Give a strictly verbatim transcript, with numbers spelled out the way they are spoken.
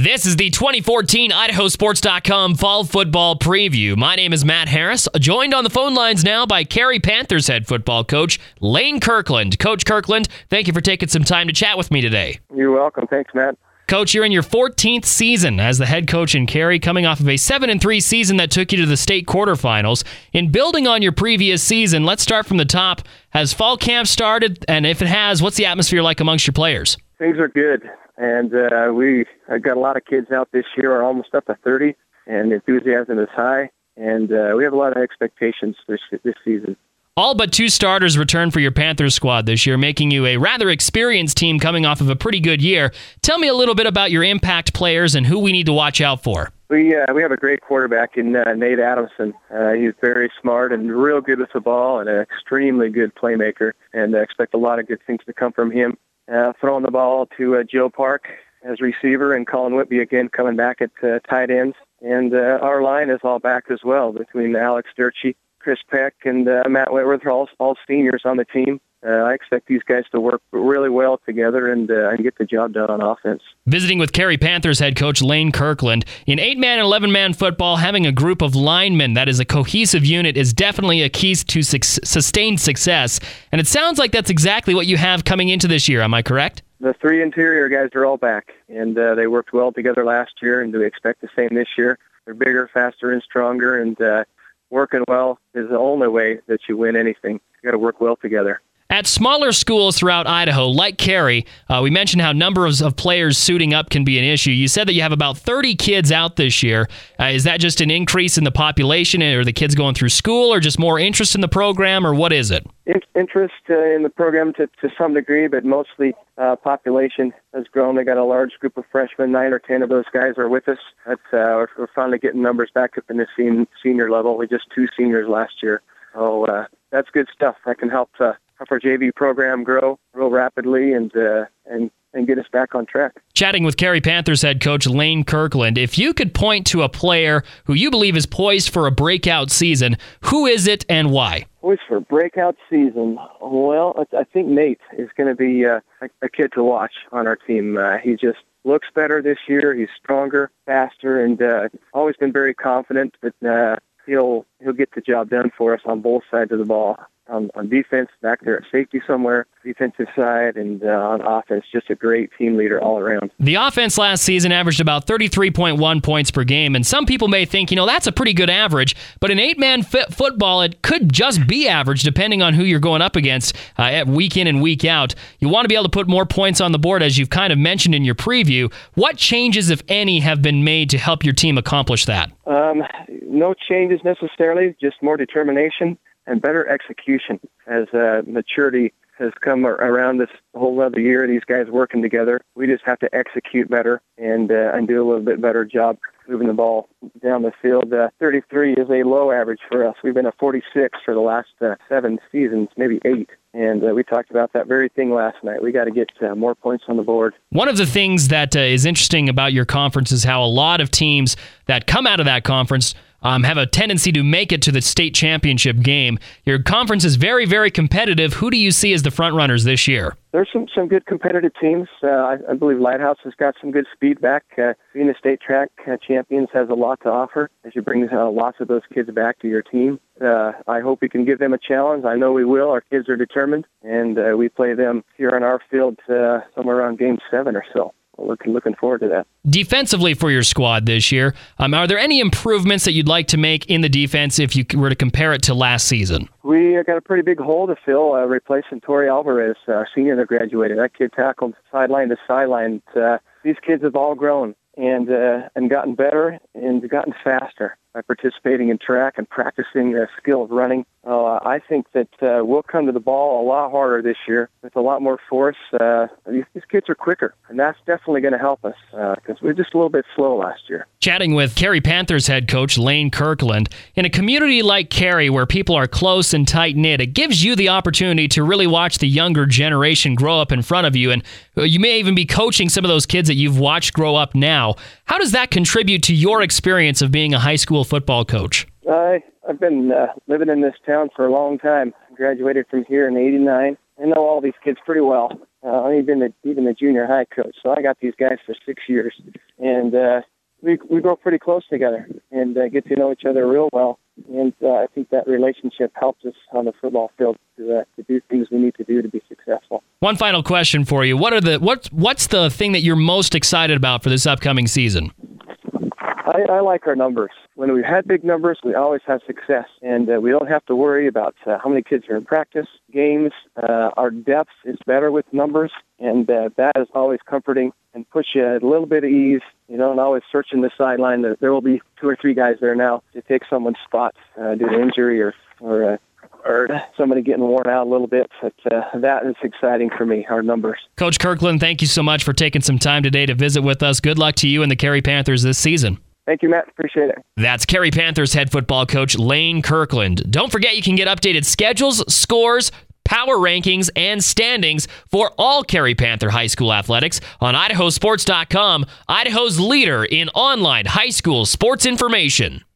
This is the twenty fourteen Idaho Sports dot com Fall Football Preview. My name is Matt Harris, joined on the phone lines now by Carey Panthers head football coach Lane Kirkland. Coach Kirkland, thank you for taking some time to chat with me today. You're welcome. Thanks, Matt. Coach, you're in your fourteenth season as the head coach in Carey, coming off of a seven and three season that took you to the state quarterfinals. In building on your previous season, let's start from the top. Has fall camp started? And if it has, what's the atmosphere like amongst your players? Things are good. And uh, we I've got a lot of kids out this year, are almost up to thirty, and enthusiasm is high. And uh, we have a lot of expectations this this season. All but two starters returned for your Panthers squad this year, making you a rather experienced team coming off of a pretty good year. Tell me a little bit about your impact players and who we need to watch out for. We uh, we have a great quarterback in uh, Nate Adamson. Uh, he's very smart and real good with the ball and an extremely good playmaker, and I expect a lot of good things to come from him. Uh, throwing the ball to uh, Joe Park as receiver, and Colin Whitby again coming back at uh, tight ends. And uh, our line is all back as well between Alex Durchie, Chris Peck, and uh, Matt Whitworth are all, all seniors on the team. Uh, I expect these guys to work really well together and, uh, and get the job done on offense. Visiting with Carey Panthers head coach Lane Kirkland. In eight-man and eleven-man football, having a group of linemen that is a cohesive unit is definitely a key to su- sustained success. And it sounds like that's exactly what you have coming into this year. Am I correct? The three interior guys are all back, and uh, they worked well together last year, and we expect the same this year. They're bigger, faster, and stronger, and uh, working well is the only way that you win anything. You got to work well together. At smaller schools throughout Idaho, like Carey, uh, we mentioned how numbers of players suiting up can be an issue. You said that you have about thirty kids out this year. Uh, is that just an increase in the population, or the kids going through school, or just more interest in the program, or what is it? Interest uh, in the program to, to some degree, but mostly uh, population has grown. They got a large group of freshmen. Nine or ten of those guys are with us. That's, uh, we're, we're finally getting numbers back up in the sen- senior level. We just two seniors last year. So uh, that's good stuff. That can help uh, help our J V program grow, grow rapidly, and uh, and and get us back on track. Chatting with Carey Panthers head coach Lane Kirkland, if you could point to a player who you believe is poised for a breakout season, who is it and why? Poised for a breakout season? Well, I think Nate is going to be uh, a, a kid to watch on our team. Uh, he just looks better this year. He's stronger, faster, and uh, always been very confident that uh, he'll he'll get the job done for us on both sides of the ball. On, on defense, back there at safety somewhere, defensive side, and uh, on offense, just a great team leader all around. The offense last season averaged about thirty-three point one points per game, and some people may think, you know, that's a pretty good average, but in eight-man fit football, it could just be average depending on who you're going up against uh, week in and week out. You want to be able to put more points on the board, as you've kind of mentioned in your preview. What changes, if any, have been made to help your team accomplish that? Um, no changes necessarily, just more determination and better execution as uh, maturity has come around this whole other year. These guys working together. We just have to execute better and uh, and do a little bit better job moving the ball down the field. Uh, thirty-three is a low average for us. We've been at forty-six for the last uh, seven seasons, maybe eight. And uh, we talked about that very thing last night. We got to get uh, more points on the board. One of the things that uh, is interesting about your conference is how a lot of teams that come out of that conference Um, have a tendency to make it to the state championship game. Your conference is very, very competitive. Who do you see as the front runners this year? There's some, some good competitive teams. Uh, I, I believe Lighthouse has got some good speed back. Uh, being the state track uh, champions has a lot to offer as you bring uh, lots of those kids back to your team. Uh, I hope we can give them a challenge. I know we will. Our kids are determined, and uh, we play them here on our field uh, somewhere around game seven or so. Looking looking forward to that. Defensively for your squad this year, um, are there any improvements that you'd like to make in the defense if you were to compare it to last season? We got a pretty big hole to fill, uh, replacing Tori Alvarez, our senior that graduated. That kid tackled sideline to sideline. Uh, these kids have all grown and uh, and gotten better and gotten faster by participating in track and practicing the skill of running. Uh, I think that uh, we'll come to the ball a lot harder this year with a lot more force. Uh, these, these kids are quicker, and that's definitely going to help us because uh, we were just a little bit slow last year. Chatting with Carey Panthers head coach Lane Kirkland. In a community like Carey where people are close and tight-knit, it gives you the opportunity to really watch the younger generation grow up in front of you, and you may even be coaching some of those kids that you've watched grow up now. How does that contribute to your experience of being a high school football coach? I, I've been uh, living in this town for a long time. I graduated from here in eighty-nine, I know all these kids pretty well. Uh, I'm even the, even the junior high coach, so I got these guys for six years. And uh, we we grow pretty close together and uh, get to know each other real well. And uh, I think that relationship helps us on the football field to, uh, to do things we need to do to be successful. One final question for you. What are the what what's the thing that you're most excited about for this upcoming season? I, I like our numbers. When we've had big numbers, we always have success, and uh, we don't have to worry about uh, how many kids are in practice, games. Uh, our depth is better with numbers, and uh, that is always comforting and puts you at a little bit of ease. You know, and always searching the sideline. There will be two or three guys there now to take someone's spot uh, due to injury or or, uh, or somebody getting worn out a little bit. But uh, that is exciting for me, our numbers. Coach Kirkland, thank you so much for taking some time today to visit with us. Good luck to you and the Cary Panthers this season. Thank you, Matt. Appreciate it. That's Cary Panthers head football coach Lane Kirkland. Don't forget you can get updated schedules, scores, power rankings, and standings for all Cary Panther high school athletics on Idaho Sports dot com, Idaho's leader in online high school sports information.